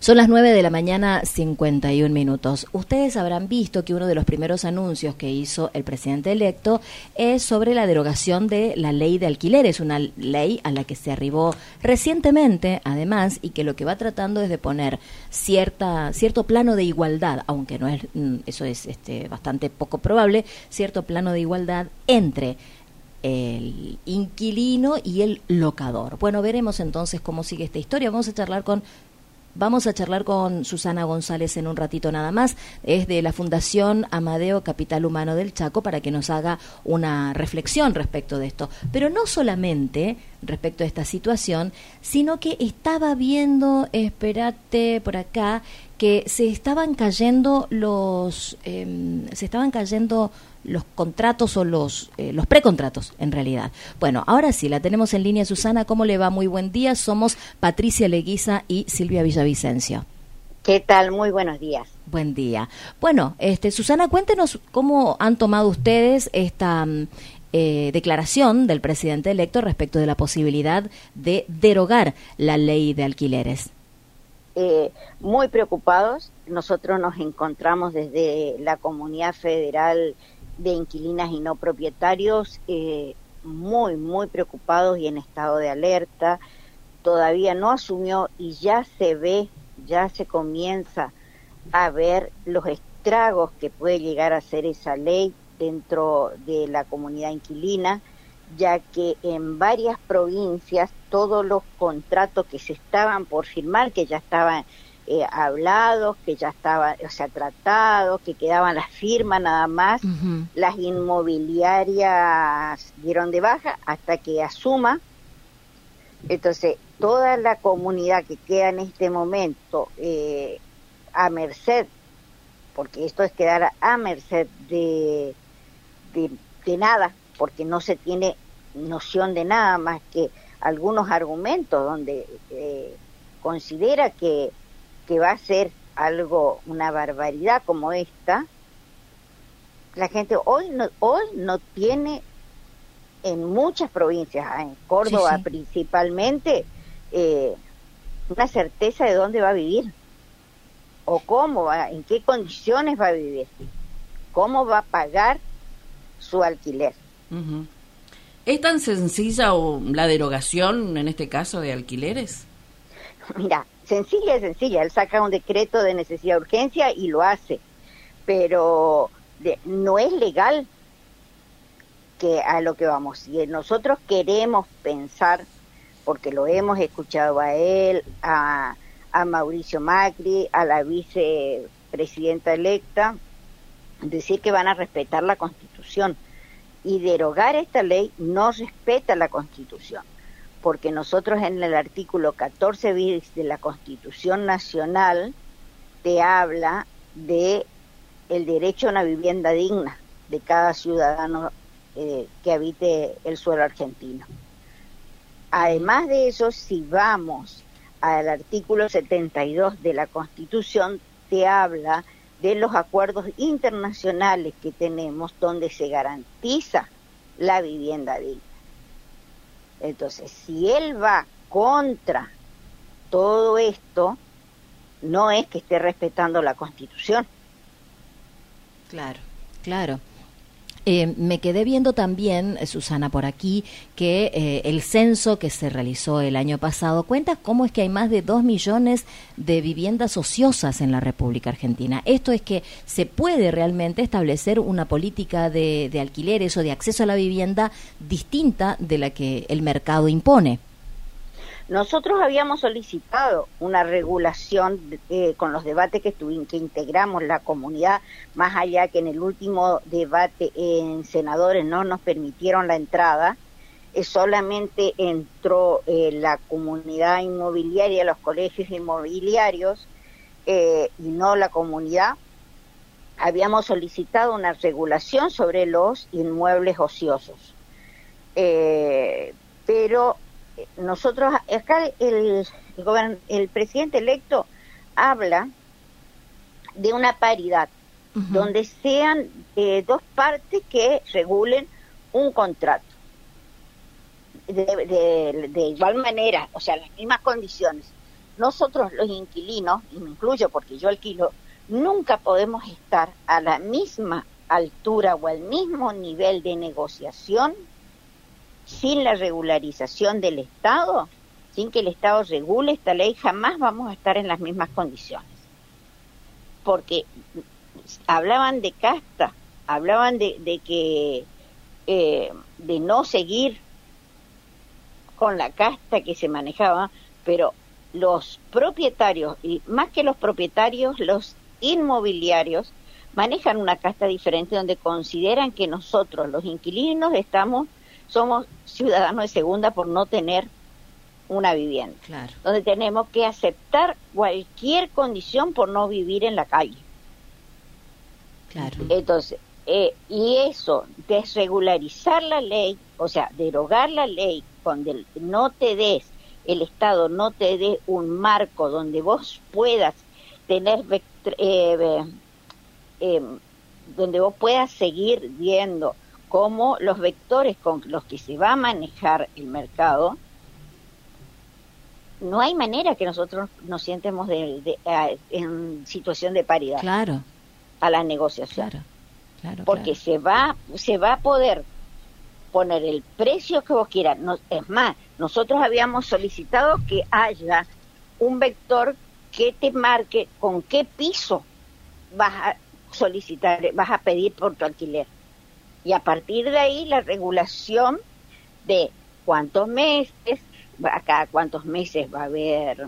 Son las 9:51 a.m. Ustedes habrán visto que uno de los primeros anuncios que hizo el presidente electo es sobre la derogación de la ley de alquileres, una ley a la que se arribó recientemente, además, y que lo que va tratando es de poner cierto plano de igualdad, aunque no es, eso es bastante poco probable, cierto plano de igualdad entre el inquilino y el locador. Bueno, veremos entonces cómo sigue esta historia. Vamos a charlar con Susana González en un ratito nada más. Es de la Fundación Amadeo Capital Humano del Chaco, para que nos haga una reflexión respecto de esto. Pero no solamente respecto a esta situación, sino que estaba viendo, espérate por acá, que se estaban cayendo los contratos o los precontratos, en realidad. Bueno, ahora sí, la tenemos en línea. Susana, ¿cómo le va? Muy buen día. Somos Patricia Leguiza y Silvia Villavicencio. ¿Qué tal? Muy buenos días. Buen día. Bueno, Susana, cuéntenos cómo han tomado ustedes esta declaración del presidente electo respecto de la posibilidad de derogar la ley de alquileres. Muy preocupados. Nosotros nos encontramos desde la Comunidad Federal de Inquilinas y No Propietarios muy preocupados y en estado de alerta. Todavía no asumió y ya se comienza a ver los estragos que puede llegar a hacer esa ley dentro de la comunidad inquilina, ya que en varias provincias todos los contratos que se estaban por firmar, que ya estaban hablados, que ya estaban, tratados, que quedaban las firmas nada más, las inmobiliarias dieron de baja hasta que asuma. Entonces, toda la comunidad que queda en este momento a merced, porque esto es quedar a merced de nada, porque no se tiene noción de nada más que algunos argumentos donde considera que va a ser una barbaridad como esta. La gente hoy no tiene, en muchas provincias, en Córdoba sí. Principalmente, una certeza de dónde va a vivir, o cómo va, en qué condiciones va a vivir, cómo va a pagar su alquiler. Uh-huh. ¿Es tan sencilla la derogación, en este caso, de alquileres? Mira, sencilla. Él saca un decreto de necesidad de urgencia y lo hace, pero no es legal que a lo que vamos. Si nosotros queremos pensar, porque lo hemos escuchado a él, a Mauricio Macri, a la vicepresidenta electa, decir que van a respetar la Constitución, y derogar esta ley no respeta la Constitución, porque nosotros en el artículo 14 bis de la Constitución Nacional te habla de el derecho a una vivienda digna de cada ciudadano que habite el suelo argentino. Además de eso, si vamos al artículo 72 de la Constitución, te habla de los acuerdos internacionales que tenemos donde se garantiza la vivienda digna. Entonces, si él va contra todo esto, no es que esté respetando la Constitución. Claro. Me quedé viendo también, Susana, por aquí, que el censo que se realizó el año pasado cuenta cómo es que hay más de 2 millones de viviendas ociosas en la República Argentina. Esto es que se puede realmente establecer una política de alquileres o de acceso a la vivienda distinta de la que el mercado impone. Nosotros habíamos solicitado una regulación con los debates que integramos la comunidad, más allá que en el último debate en senadores no nos permitieron la entrada, solamente entró la comunidad inmobiliaria, los colegios inmobiliarios, y no la comunidad. Habíamos solicitado una regulación sobre los inmuebles ociosos, pero nosotros acá el presidente electo habla de una paridad, donde sean dos partes que regulen un contrato de igual manera, las mismas condiciones. nosotros los inquilinos, y me incluyo porque yo alquilo, nunca podemos estar a la misma altura o al mismo nivel de negociación sin la regularización del Estado, sin que el Estado regule esta ley, jamás vamos a estar en las mismas condiciones. Porque hablaban de casta, hablaban de que de no seguir con la casta que se manejaba, pero los propietarios, y más que los propietarios, los inmobiliarios, manejan una casta diferente donde consideran que nosotros, los inquilinos, somos ciudadanos de segunda por no tener una vivienda. Claro. Donde tenemos que aceptar cualquier condición por no vivir en la calle. Claro. Entonces, y eso, desregularizar la ley, o sea, derogar la ley, donde el Estado no te dé un marco donde vos puedas tener, donde vos puedas seguir viendo cómo los vectores con los que se va a manejar el mercado, no hay manera que nosotros nos sientemos en situación de paridad. Claro. A la negociación. Claro, porque se va a poder poner el precio que vos quieras. Es más, nosotros habíamos solicitado que haya un vector que te marque con qué piso vas a solicitar, vas a pedir por tu alquiler. Y a partir de ahí la regulación de cuántos meses, cada cuántos meses va a haber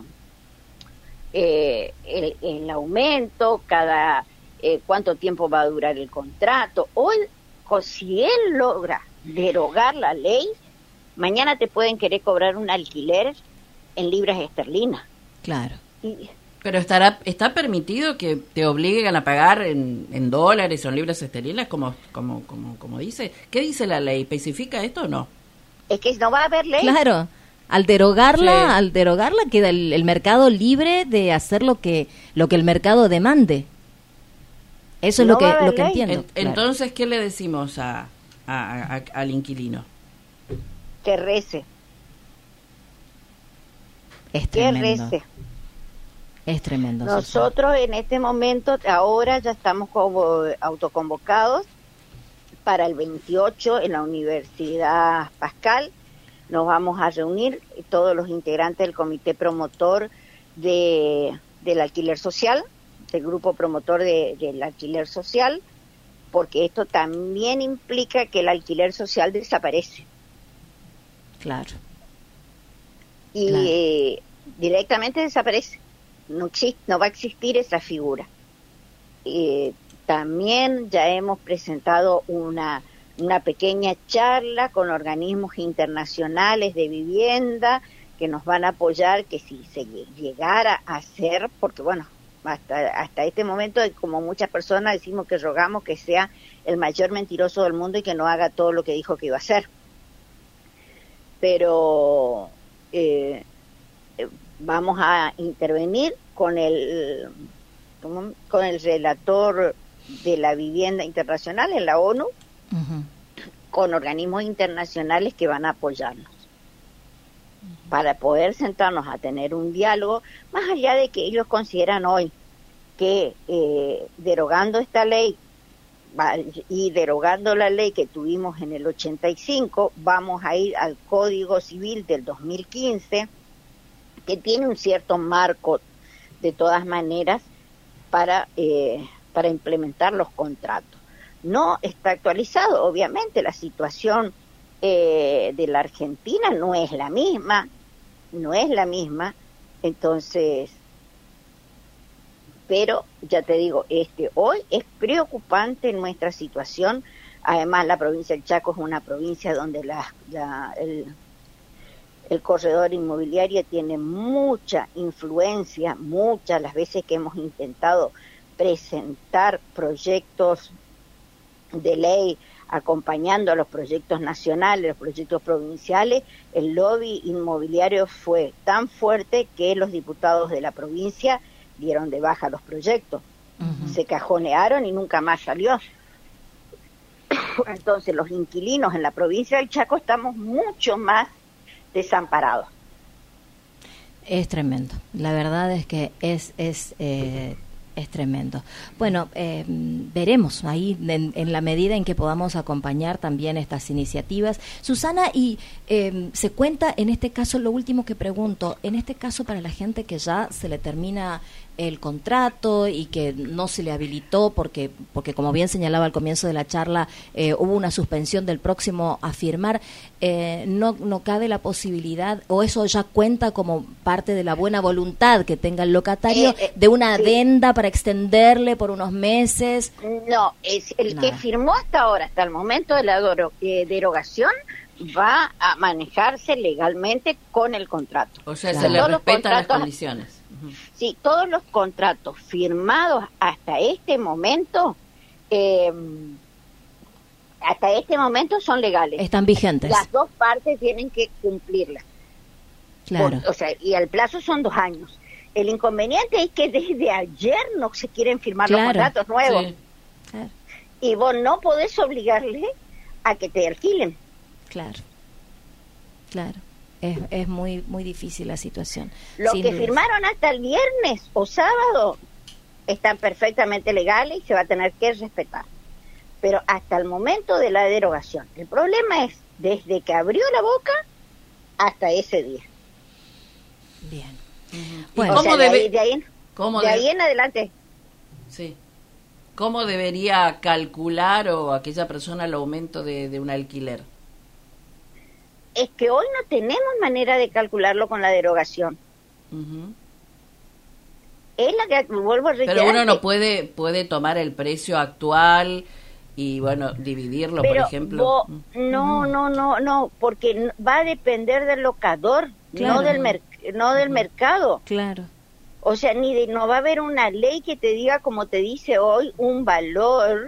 el aumento, cuánto tiempo va a durar el contrato. Hoy, si él logra derogar la ley, mañana te pueden querer cobrar un alquiler en libras esterlinas. Claro. Pero está permitido que te obliguen a pagar en dólares o en libras esterlinas, como dice. ¿Qué dice la ley? ¿Especifica esto o no? Es que no va a haber ley. Claro. Al derogarla queda el mercado libre de hacer lo que el mercado demande. Eso es lo que entiendo. Entonces, ¿qué le decimos al inquilino? Que rece. Es tremendo. Que rece. Es tremendo. Nosotros en este momento, ahora ya estamos como autoconvocados para el 28 en la Universidad Pascal. Nos vamos a reunir todos los integrantes del comité promotor del alquiler social, del grupo promotor del alquiler social, porque esto también implica que el alquiler social desaparece. Claro. Y directamente desaparece. No va a existir esa figura. También ya hemos presentado una pequeña charla con organismos internacionales de vivienda que nos van a apoyar, que si se llegara a hacer, porque bueno, hasta este momento, como muchas personas decimos que rogamos que sea el mayor mentiroso del mundo y que no haga todo lo que dijo que iba a hacer. Pero vamos a intervenir con el relator de la vivienda internacional en la ONU, con organismos internacionales que van a apoyarnos para poder sentarnos a tener un diálogo, más allá de que ellos consideran hoy que derogando esta ley y derogando la ley que tuvimos en el 85, vamos a ir al Código Civil del 2015, que tiene un cierto marco de todas maneras para implementar los contratos. No está actualizado, obviamente, la situación de la Argentina no es la misma, entonces, pero ya te digo, hoy es preocupante nuestra situación. Además, la provincia del Chaco es una provincia donde el corredor inmobiliario tiene mucha influencia, muchas las veces que hemos intentado presentar proyectos de ley acompañando a los proyectos nacionales, los proyectos provinciales, el lobby inmobiliario fue tan fuerte que los diputados de la provincia dieron de baja los proyectos, se cajonearon y nunca más salió. Entonces los inquilinos en la provincia del Chaco estamos mucho más desamparados. Es tremendo. La verdad es que es tremendo. Bueno, veremos ahí en la medida en que podamos acompañar también estas iniciativas. Susana, y se cuenta en este caso, lo último que pregunto, en este caso para la gente que ya se le termina el contrato y que no se le habilitó porque como bien señalaba al comienzo de la charla, hubo una suspensión del próximo a firmar, no cabe la posibilidad, o eso ya cuenta como parte de la buena voluntad que tenga el locatario, de una adenda para extenderle por unos meses. No, es el que firmó hasta ahora, hasta el momento de la derogación, va a manejarse legalmente con el contrato. O sea, se le respetan las condiciones. Sí, todos los contratos firmados hasta este momento son legales. Están vigentes. Las dos partes tienen que cumplirlas. Claro. O sea, y el plazo son 2 años. El inconveniente es que desde ayer no se quieren firmar los contratos nuevos. Sí. Claro. Y vos no podés obligarle a que te alquilen. Claro. Es muy muy difícil la situación. Los que firmaron hasta el viernes o sábado están perfectamente legales y se va a tener que respetar. Pero hasta el momento de la derogación, el problema es desde que abrió la boca hasta ese día. Bien. Bueno, de ahí en adelante. Sí. ¿Cómo debería calcular o aquella persona el aumento de un alquiler? Es que hoy no tenemos manera de calcularlo con la derogación. Es la que vuelvo a reiterar. Pero uno no puede tomar el precio actual y bueno, dividirlo, por ejemplo. No, porque va a depender del locador, no del mercado. Claro. O sea, no va a haber una ley que te diga, como te dice hoy, un valor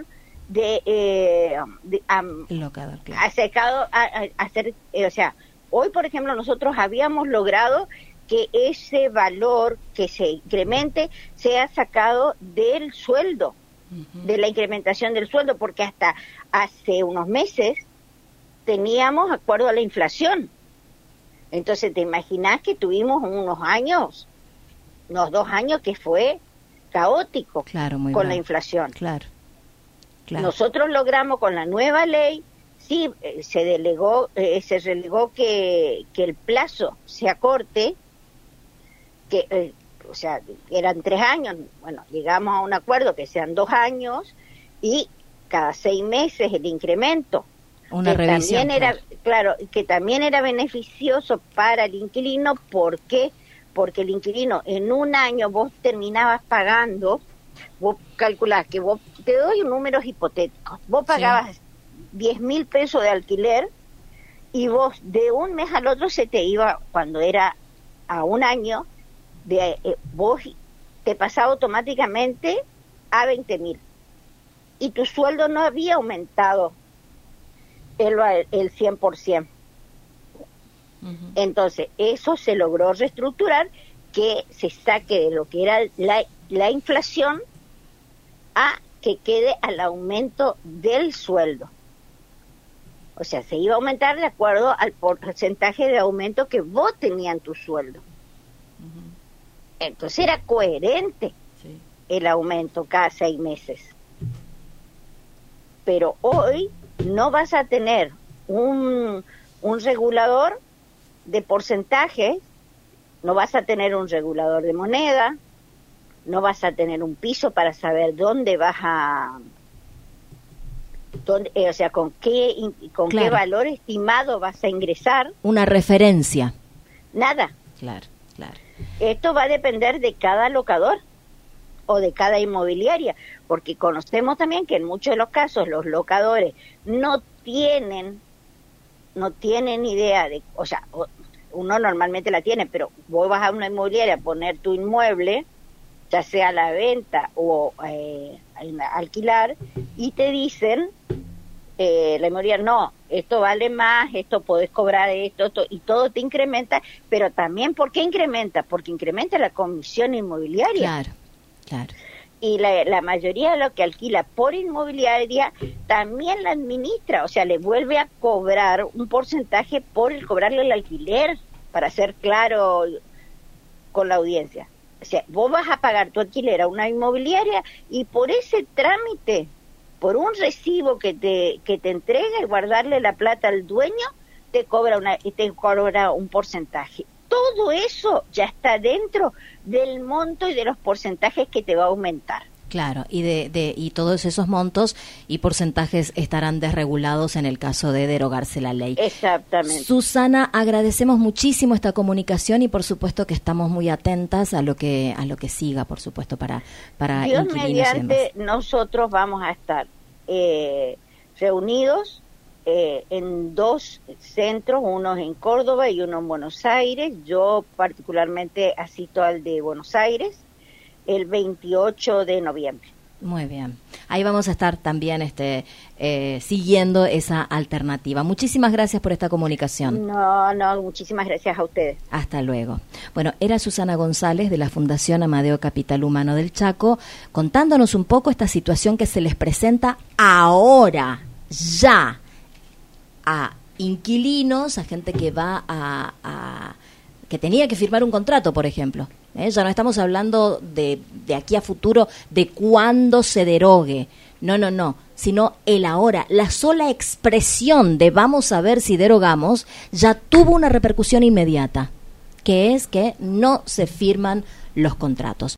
locador, claro. acercado a hacer, o sea, hoy por ejemplo nosotros habíamos logrado que ese valor que se incremente sea sacado del sueldo, de la incrementación del sueldo, porque hasta hace unos meses teníamos acuerdo a la inflación. Entonces te imaginás que tuvimos unos 2 años que fue caótico, con la inflación. Claro. Nosotros logramos con la nueva ley, sí, se relegó que el plazo se acorte, o sea, eran 3 años, bueno, llegamos a un acuerdo que sean 2 años y cada 6 meses el incremento. Una revisión. Que también era beneficioso para el inquilino, ¿por qué? Porque el inquilino en un año vos terminabas pagando, vos calculás que te doy números hipotéticos, vos pagabas 10.000 pesos de alquiler y vos de un mes al otro se te iba, cuando era a un año, vos te pasaba automáticamente a 20.000 y tu sueldo no había aumentado el 100%. Entonces eso se logró reestructurar, que se saque de lo que era la inflación a que quede al aumento del sueldo. O sea, se iba a aumentar de acuerdo al porcentaje de aumento que vos tenías en tu sueldo. Entonces era coherente el aumento cada 6 meses. Pero hoy no vas a tener un regulador de porcentajes, no vas a tener un regulador de moneda, no vas a tener un piso para saber dónde vas o sea, con qué valor estimado vas a ingresar. Una referencia. Nada. Claro. Esto va a depender de cada locador o de cada inmobiliaria, porque conocemos también que en muchos de los casos los locadores no tienen idea de, o sea, uno normalmente la tiene, pero vos vas a una inmobiliaria a poner tu inmueble, ya sea a la venta o a alquilar, y te dicen, la inmobiliaria, no, esto vale más, esto podés cobrar esto, y todo te incrementa, pero también, ¿por qué incrementa? Porque incrementa la comisión inmobiliaria. Claro. Y la mayoría de lo que alquila por inmobiliaria también la administra, o sea, le vuelve a cobrar un porcentaje por cobrarle el alquiler, para ser claro con la audiencia. O sea, vos vas a pagar tu alquiler a una inmobiliaria y por ese trámite, por un recibo que te entrega y guardarle la plata al dueño, te cobra un porcentaje. Todo eso ya está dentro del monto y de los porcentajes que te va a aumentar. Claro, y todos esos montos y porcentajes estarán desregulados en el caso de derogarse la ley. Exactamente. Susana, agradecemos muchísimo esta comunicación y por supuesto que estamos muy atentas a lo que siga, por supuesto, para Dios inquilinos mediante, y demás. nosotros vamos a estar reunidos en 2 centros, uno en Córdoba y uno en Buenos Aires. Yo particularmente asisto al de Buenos Aires el 28 de noviembre. Muy bien. Ahí vamos a estar también siguiendo esa alternativa. Muchísimas gracias por esta comunicación. No, muchísimas gracias a ustedes. Hasta luego. Bueno, era Susana González de la Fundación Amadeo Capital Humano del Chaco, contándonos un poco esta situación que se les presenta ahora, ya, a inquilinos, a gente que va que tenía que firmar un contrato, por ejemplo. Ya no estamos hablando de aquí a futuro, de cuándo se derogue. No, sino el ahora. La sola expresión de vamos a ver si derogamos ya tuvo una repercusión inmediata, que es que no se firman los contratos.